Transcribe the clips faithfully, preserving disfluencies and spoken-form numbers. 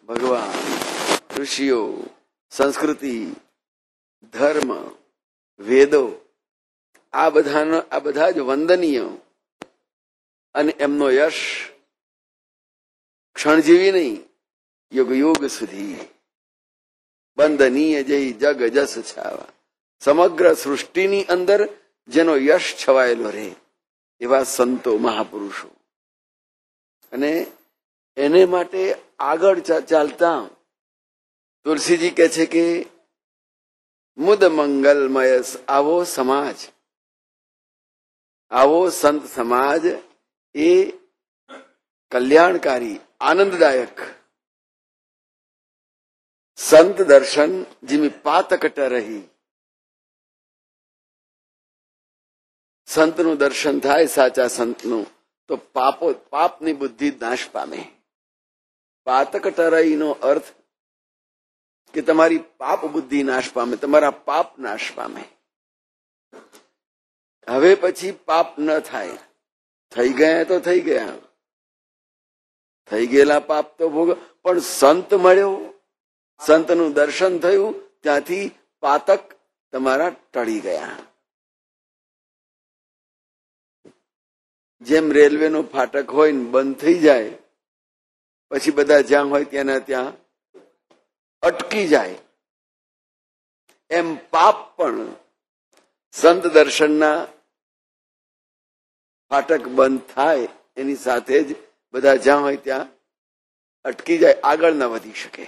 ભગવાન, ઋષિઓ, સંસ્કૃતિ, ધર્મ, વેદો, આ બધાનો આ બધા જ વંદનીય અને એમનો યશ ક્ષણજીવી નહીં, યુગ યુગ સુધી વંદનીય જય જગ જસ છાવા. સમગ્ર સૃષ્ટિની અંદર જેનો યશ છવાયેલો રહે એવા સંતો, મહાપુરુષો. અને એને માટે આગળ ચાલતા તુલસીજી કહે છે કે મુદ મંગલમય આવો સમાજ, આવો સંત સમાજ એ કલ્યાણકારી, આનંદદાયક. સંત દર્શન જીમી પાતકટ રહી. સંતનું દર્શન થાય, સાચા સંતનું, તો પાપો પાપની બુદ્ધિ નાશ પામે. પાતકટરાઈ નો અર્થ કે તમારી પાપ બુદ્ધિ નાશ પામે, તમારા પાપ નાશ પામે. હવે પછી પાપ ન થાય. થઈ ગયા તો થઈ ગયા, થઈ ગયેલા પાપ તો ભોગ. પણ સંત મળ્યો, સંતનું દર્શન થયું, ત્યાંથી પાતક તમારા ટળી ગયા. જેમ રેલવેનું ફાટક હોય ને બંધ થઈ જાય, પછી બધા જ્યાં હોય ત્યાંના ત્યાં અટકી જાય, એમ પાપ પણ સંત દર્શનના ફાટક બંધ થાય એની સાથે જ બધા જ્યાં હોય ત્યાં અટકી જાય, આગળ ન વધી શકે.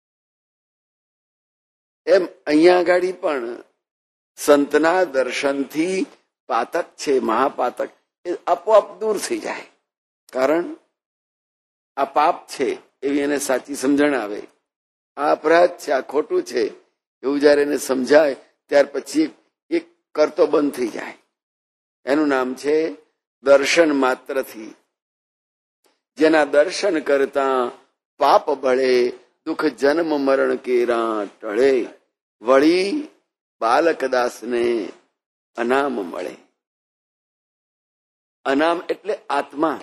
એમ અહીંયા આગળ પણ સંતના દર્શનથી પાતક છે, મહાપાતક, એ આપોઆપ દૂર થઈ જાય. કારણ આ પાપ છે એવી એને સાચી સમજણ આવે. આ અપરાધ છે, આ ખોટું છે એવું જયારે એને સમજાય ત્યાર પછી એક કરતો બંધ થઈ જાય. એનું નામ છે દર્શન માત્રથી. જેના દર્શન કરતા પાપ બળે, દુઃખ જન્મ મરણ કેરા ટળે, વળી બાલકદાસને અનામ મળે. અનામ એટલે આત્મા.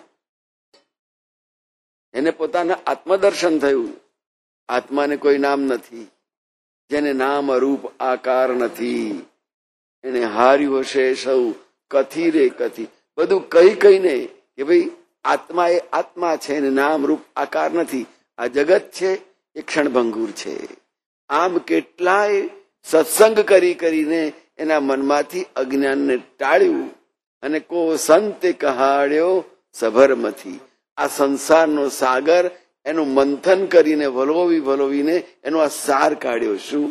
એને પોતાના આત્મદર્શન થયું. આત્માને કોઈ નામ નથી. જેને નામ રૂપ આકાર નથી, એને હાર્યું હશે સૌ કથી રે કથી. બધું કઈ કઈને કે ભાઈ આત્મા એ આત્મા છે, એને નામ રૂપ આકાર નથી. આ જગત છે એ ક્ષણભંગુર છે. આમ કેટલાય સત્સંગ કરી કરીને એના મનમાંથી અજ્ઞાનને ટાળ્યું અને કો સંતે કહાડ્યો સભરમથી. આ સંસારનો સાગર એનું મંથન કરીને વલોવી વલોવીને એનો આ સાર કાઢ્યો. શું?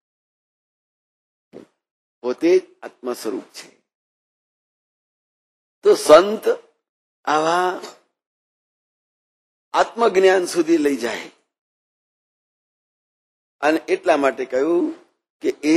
પોતે જ આત્મ સ્વરૂપ છે. તો સંત આવા આત્મજ્ઞાન સુધી લઈ જાય. અને એટલા માટે કહ્યું કે એ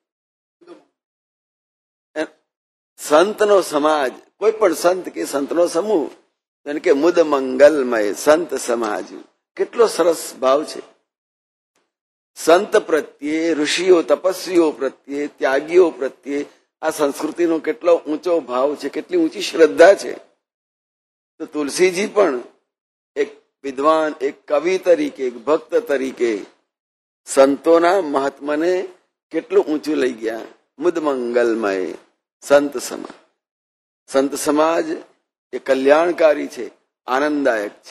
સંતનો સમાજ, કોઈ પણ સંત કે સંતનો સમૂહ, એટલે કે મુદ મંગલમય સંત સમાજ. કેટલો સરસ ભાવ છે. સંત પ્રત્યે, ઋષિઓ, તપસ્વીઓ પ્રત્યે, ત્યાગીઓ પ્રત્યે આ સંસ્કૃતિનો કેટલો ઊંચો ભાવ છે, કેટલી ઊંચી શ્રદ્ધા છે. તો તુલસીજી પણ એક વિદ્વાન, એક કવિ તરીકે, એક ભક્ત તરીકે સંતોના મહાત્માને કેટલું ઊંચું લઈ ગયા. મુદ મંગલમય સંત સમાજ. સંત સમાજ એ કલ્યાણકારી છે, આનંદદાયક છે.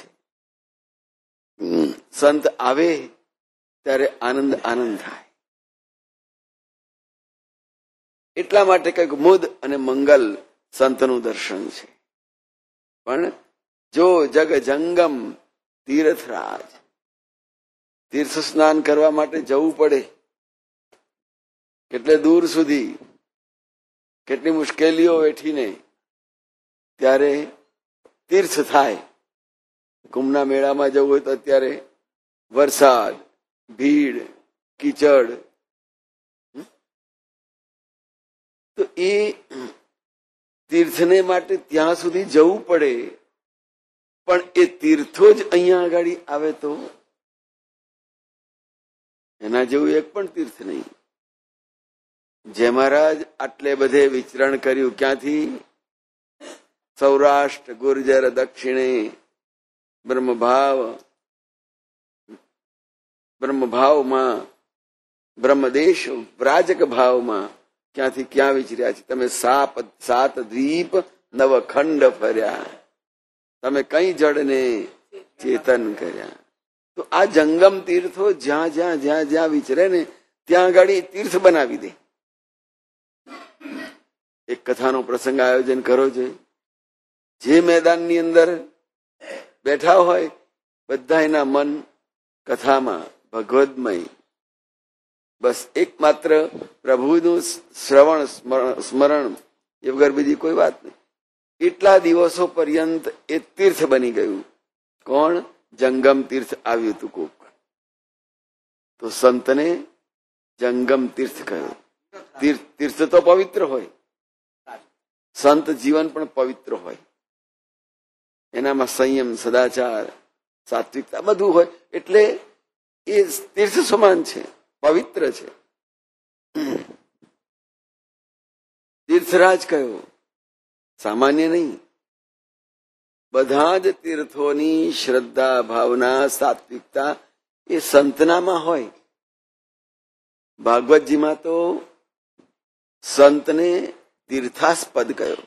સંત આવે ત્યારે આનંદ આનંદ થાય. એટલા માટે કંઈક મુદ અને મંગલ સંતનું દર્શન છે. પણ જો જગ જંગમ તીર્થરાજ, તીર્થ સ્નાન કરવા માટે જવું પડે, કેટલે દૂર સુધી, કેટલી મુશ્કેલીઓ વેઠીને ત્યારે તીર્થ થાય. કુંભના મેળામાં જવું હોય તો અત્યારે વરસાદ, ભીડ, કીચડ, તો એ તીર્થને માટે ત્યાં સુધી જવું પડે. પણ એ તીર્થો જ અહીંયા આગળ આવે તો એના જેવું એક પણ તીર્થ નહીં. જય મહારાજ આટલે બધે વિચરણ કર્યું. ક્યાંથી? સૌરાષ્ટ્ર, ગુર્જર, દક્ષિણે, બ્રહ્મભાવ, બ્રહ્મભાવમાં, બ્રહ્મદેશ વ્રાજક ભાવમાં ક્યાંથી ક્યાં વિચર્યા છે. તમે સાપ સાત દ્વીપ નવખંડ ફર્યા, તમે કઈ જડને ચેતન કર્યા. તો આ જંગમ તીર્થો જ્યાં જ્યાં જ્યાં જ્યાં વિચરે ને ત્યાં આગળ તીર્થ બનાવી દે. એક કથાનો પ્રસંગ આયોજન કરો છે. જે મેદાનની અંદર બેઠા હોય બધા એના મન કથામાં ભગવદમય, બસ એકમાત્ર પ્રભુનું શ્રવણ સ્મરણ એ વગર બીજી કોઈ વાત નહીં. એટલા દિવસો પર્યંત એ તીર્થ બની ગયું. કોણ? જંગમ તીર્થ આવ્યું હતું કોક, તો સંતને જંગમ તીર્થ કહ્યું. તીર્થ તીર્થ તો પવિત્ર હોય, સંત જીવન પણ પવિત્ર હોય. એનામાં સંયમ, સદાચાર, સાત્વિકતા બધું હોય, એટલે એ તીર્થ સમાન છે, પવિત્ર છે. તીર્થરાજ કયો? સામાન્ય નહીં. બધા જ તીર્થોની શ્રદ્ધા, ભાવના, સાત્વિકતા એ સંતનામાં હોય. ભાગવતજીમાં તો સંતને તીર્થાસ્પદ કયો.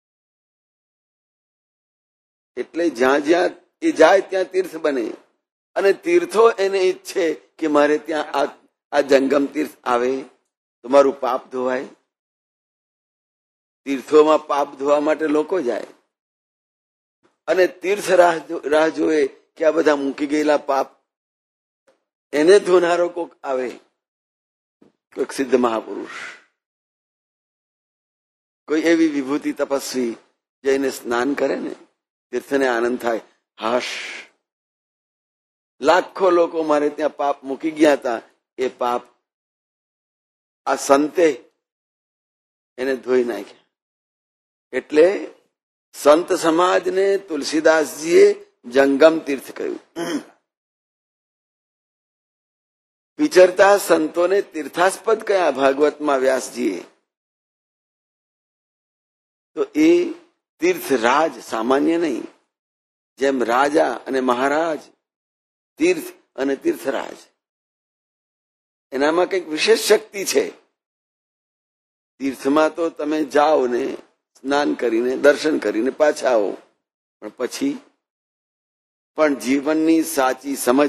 એટલે જ્યાં જ્યાં એ જાય ત્યાં તીર્થ બને. અને તીર્થો એને ઈચ્છે કે મારે ત્યાં આ આ જંગમ તીર્થ આવે તો મારું પાપ ધોવાય. તીર્થોમાં પાપ ધોવા માટે લોકો જાય, અને તીર્થ રાહ રાહ જોવે કે આ બધા મૂકી ગયેલા પાપ એને ધોનારો કોક આવે. કોઈક સિદ્ધ મહાપુરુષ, કોઈ એવી વિભૂતિ તપસ્વી જઈને સ્નાન કરે ને તીર્થને આનંદ થાય. હાશ, લાખો લોકો મારે ત્યાં પાપ મૂકી ગયા હતા, એ પાપ આ સંતે એને ધોઈ નાખ્યા. એટલે સંત સમાજને તુલસીદાસજીએ જંગમ તીર્થ કહ્યું. વિચરતા સંતોને તીર્થાસ્પદ કયા ભાગવતમાં વ્યાસજીએ. તો એ તીર્થરાજ સામાન્ય નહીં. જેમ રાજા અને મહારાજ, તીર્થ અને તીર્થરાજ, એનામાં કંઈક વિશેષ શક્તિ છે. તીર્થમાં તો તમે જાઓ ને સ્નાન કરીને દર્શન કરીને પાછા આવો, પણ પછી પણ જીવનની સાચી સમજ,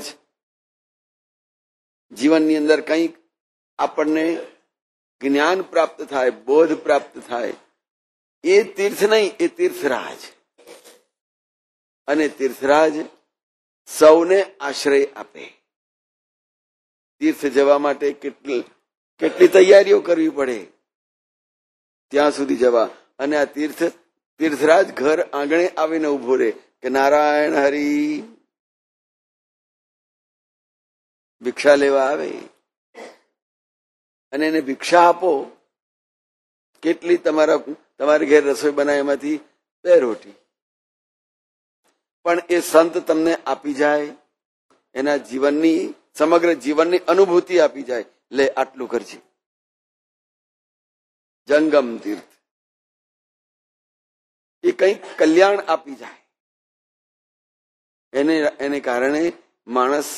જીવનની અંદર કંઈક આપણને જ્ઞાન પ્રાપ્ત થાય, બોધ પ્રાપ્ત થાય, એ તીર્થ નહીં, એ તીર્થરાજ. અને તીર્થરાજ સૌને આશ્રય આપે. તીર્થ જવા માટે કેટલી કેટલી તૈયારીઓ કરવી પડે ત્યાં સુધી જવા. અને આ તીર્થ તીર્થરાજ ઘર આંગણે આવીને ઉભો રહે કે નારાયણ હરી ભિક્ષા લેવા આવે, અને એને ભિક્ષા આપો. કેટલી તમારા તમારી ઘેર રસોઈ બનાવે એમાંથી બે રોટી, પણ એ સંત તમને આપી જાય, એના જીવનની સમગ્ર જીવનની અનુભૂતિ આપી જાય. લે આટલું કરજે. જંગમ તીર્થ એ કંઈક કલ્યાણ આપી જાય. એને એને કારણે માણસ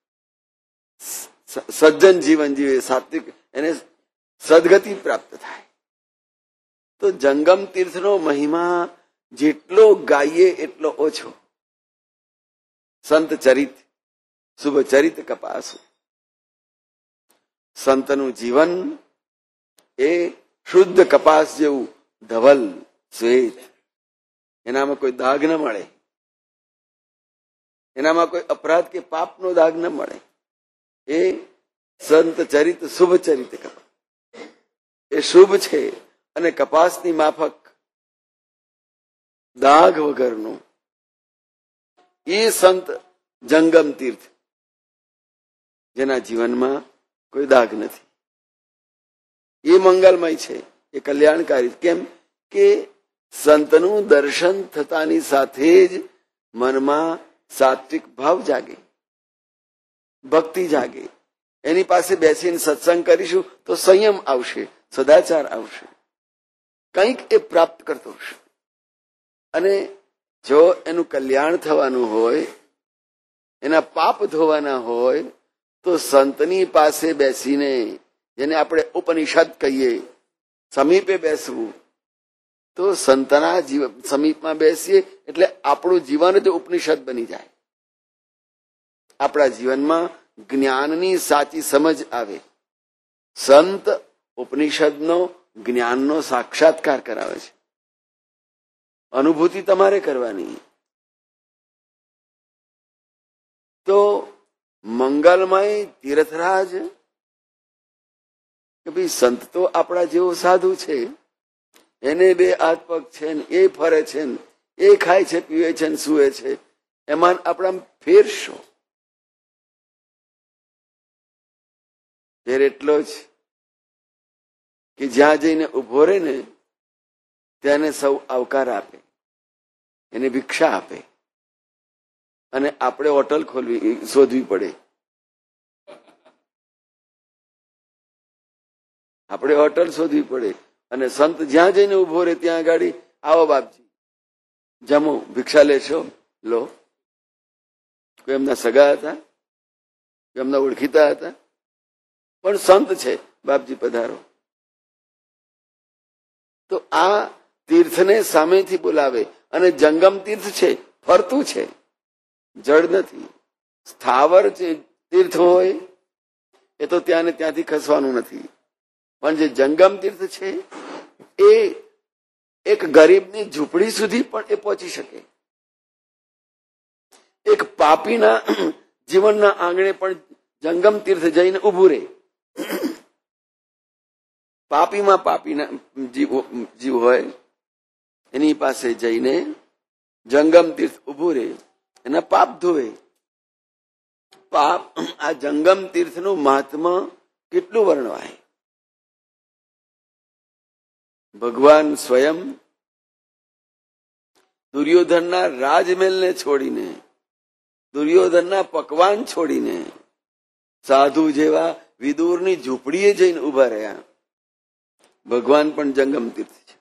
સજ્જન જીવન જીવે, સાત્વિક, એને સદગતિ પ્રાપ્ત થાય. તો જંગમ તીર્થનો મહિમા જેટલો ગાઈએ એટલો ઓછો. સંત ચરિત શુભ ચરિત કપાસુ. સંતનું જીવન એ શુદ્ધ કપાસ જેવું ધવલ શ્વેત. એનામાં કોઈ દાગ ન મળે, એનામાં કોઈ અપરાધ કે પાપનો દાગ ન મળે. એ સંત ચરિત શુભ ચરિત કપાસ એ શુભ છે, અને કપાસની માફક દાગ વગરનું એ સંત જંગમ તીર્થ, જેના જીવનમાં કોઈ દાગ નથી. એ મંગલમય છે, એ કલ્યાણકારી. કેમ કે સંતનું દર્શન થતાની સાથે જ મનમાં સાત્વિક ભાવ જાગે, ભક્તિ જાગે. એની પાસે બેસીને સત્સંગ કરીશું તો સંયમ આવશે, સદાચાર આવશે, કંઈક એ પ્રાપ્ત કરતો હશે. અને જો એનું કલ્યાણ થવાનું હોય, એના પાપ ધોવાના હોય, તો સંતની પાસે બેસીને, જેને આપણે ઉપનિષદ કહીએ, સમીપે બેસવું, તો સંતના જીવ સમીપમાં બેસીએ એટલે આપણું જીવન જ ઉપનિષદ બની જાય. આપણા જીવનમાં જ્ઞાનની સાચી સમજ આવે. સંત ઉપનિષદનો જ્ઞાનનો સાક્ષાત્કાર કરાવે છે. અનુભૂતિ તમારે કરવાની. તો મંગલમય તીર્થરાજ કે ભાઈ સંત તો આપણા જેવો સાધુ છે, એને બે હાથ પગ છે ને એ ફરે છે ને એ ખાય છે, પીવે છે ને સૂવે છે, એમાં આપણા ફેરશો ફેર એટલો જ કે જ્યાં જઈને ઉભો રહે ને તેને સૌ આવકાર આપે, એને ભિક્ષા આપે, અને આપણે હોટલ ખોલવી શોધવી પડે. આપણે હોટલ શોધવી પડે અને સંત જ્યાં જઈને ઉભો રહે ત્યાં આગળ આવો બાપજી જમો, ભિક્ષા લેશો, લો. કોઈ એમના સગા હતા, કોઈ એમના ઓળખીતા હતા, પણ સંત છે, બાપજી પધારો. તો આ તીર્થને સામેથી બોલાવે. અને જંગમ તીર્થ છે, ફરતું છે, જળ નથી. સ્થાવર તીર્થ હોય એ તો ત્યાં ને ત્યાંથી ખસવાનું નથી. પણ જે જંગમ તીર્થ છે એ એક ગરીબની ઝૂંપડી સુધી પણ એ પહોંચી શકે. એક પાપીના જીવનના આંગણે પણ જંગમ તીર્થ જઈને ઉભું રહે. પાપીમાં પાપીના જીવ જીવ હોય એની પાસે જઈને જંગમ તીર્થ ઉભું રહે, એના પાપ ધોવે. પાપ આ જંગમ તીર્થનું મહાત્મા કેટલું વર્ણવાય. ભગવાન સ્વયં દુર્યોધનના રાજમહેલને છોડીને, દુર્યોધનના પકવાન છોડીને સાધુ જેવા વિદુરની ઝૂંપડીએ જઈને ઉભા રહ્યા. ભગવાન પણ જંગમ તીર્થ છે.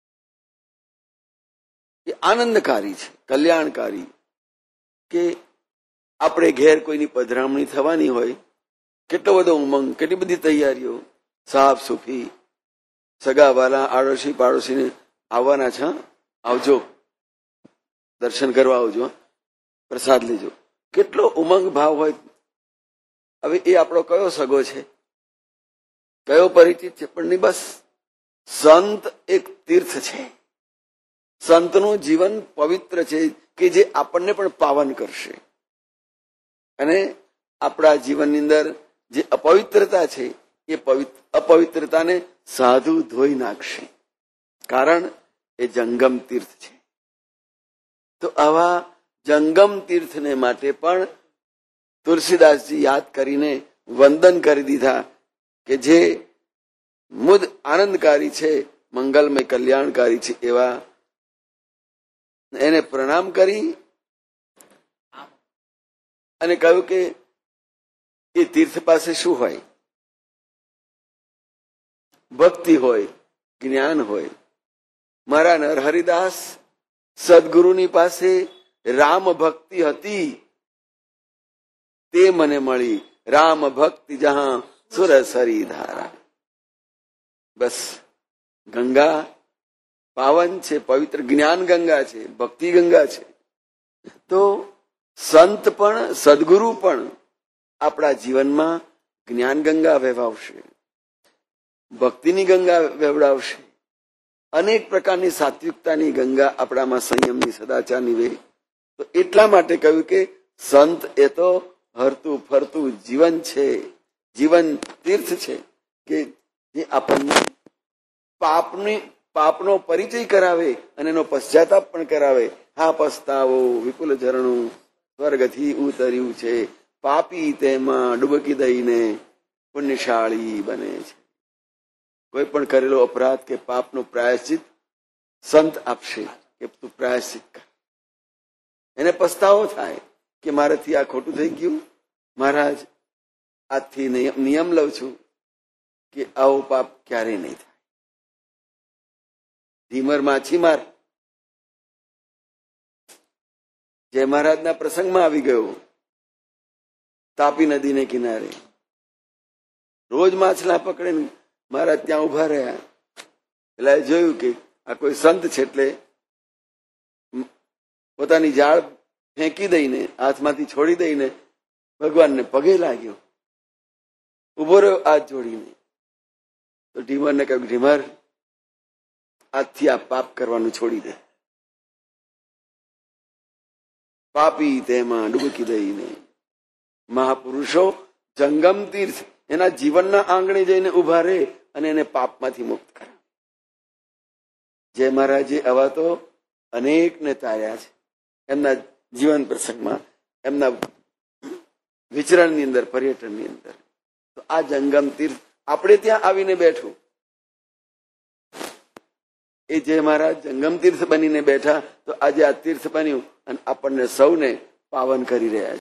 એ આનંદકારી છે, કલ્યાણકારી. કે આપણે ઘેર કોઈની પધરામણી થવાની હોય, કેટલો બધો ઉમંગ, કેટલી બધી તૈયારીઓ, સાફ સુફી, સગા વાલા, આડોશી પાડોશીને આવવાના છે, આવજો, દર્શન કરવા આવજો, પ્રસાદ લેજો, કેટલો ઉમંગ ભાવ હોય. હવે એ આપણો કયો સગો છે, કયો પરિચિત છે? પણ નહીં, બસ સંત એક તીર્થ છે. સંતનું જીવન પવિત્ર છે કે જે આપણને પણ પાવન કરશે. અને આપણા જીવનની અંદર જે અપવિત્રતા છે એ અપવિત્રતાને સાધુ ધોઈ નાખશે, કારણ એ જંગમ તીર્થ છે. તો આવા જંગમ તીર્થને માટે પણ તુલસીદાસજી યાદ કરીને વંદન કરી દીધા કે જે મુદ આનંદકારી છે, મંગલમય કલ્યાણકારી છે, એવા એને પ્રણામ કરી અને કહ્યું કે એ તીર્થ પાસે શું હોય? ભક્તિ હોય, જ્ઞાન હોય. મારા નરહરિદાસ સદગુરુની પાસે રામ ભક્તિ હતી, તે મને મળી. રામ ભક્તિ જહાં સુરસરી ધારા. બસ ગંગા પાવન છે, પવિત્ર જ્ઞાન ગંગા છે, ભક્તિ ગંગા છે. તો સંત પણ, સદગુરુ પણ આપણા જીવનમાં જ્ઞાન ગંગા વહેવાવશે, ભક્તિની ગંગા વહેવડાવશે, અનેક પ્રકારની સાત્વિકતાની ગંગા આપણામાં, સંયમની, સદાચારની વે. તો એટલા માટે કહ્યું કે સંત એ તો હરતું ફરતું જીવન છે, જીવન તીર્થ છે કે જે આપણને પાપની પાપનો પરિચય કરાવે અને એનો પશ્ચાતાપ પણ કરાવે. હા પસ્તાવો વિપુલ ઝરણું સ્વર્ગથી ઉતર્યું છે, પાપી તેમાં ડૂબકી દઈને પુણ્યશાળી બને છે. કોઈ પણ કરેલો અપરાધ કે પાપનો પ્રાયશ્ચિત સંત આપશે કે તું પ્રાયશ્ચિત કર. એને પસ્તાવો થાય કે મારાથી આ ખોટું થઈ ગયું, મહારાજ આજથી નિયમ લઉં છું કે આવો પાપ ક્યારેય નહીં થાય. ધીમર માછીમાર જય મહારાજના પ્રસંગમાં આવી ગયો, તાપી નદીને કિનારે રોજ માછલા પકડે ને મહારાજ ત્યાં ઉભા રહ્યા. એટલે જોયું કે આ કોઈ સંત છે, એટલે પોતાની જાળ ફેંકી દઈને, હાથમાંથી છોડી દઈને ભગવાનને પગે લાગ્યો, ઉભો રહ્યો હાથ જોડીને. તો ઢીમરને કહ્યું, ઢીમર આજથી આ પાપ કરવાનું છોડી દે. પાપી તેમાં ડૂબકી દઈને મહાપુરુષો જંગમ તીર્થ એના જીવનના આંગણે જઈને ઉભા રહે અને એને પાપમાંથી મુક્ત કરે. જય મહારાજે આવા તો અનેકને તાર્યા છે એમના જીવન પ્રસંગમાં, એમના વિચરણની અંદર, પર્યટનની અંદર. તો આ જંગમ તીર્થ આપણે ત્યાં આવીને બેઠું. એ જય મહારાજ જંગમ તીર્થ બનીને બેઠા, તો આજે આ તીર્થ બન્યું અને આપણને સૌને પાવન કરી રહ્યા છે.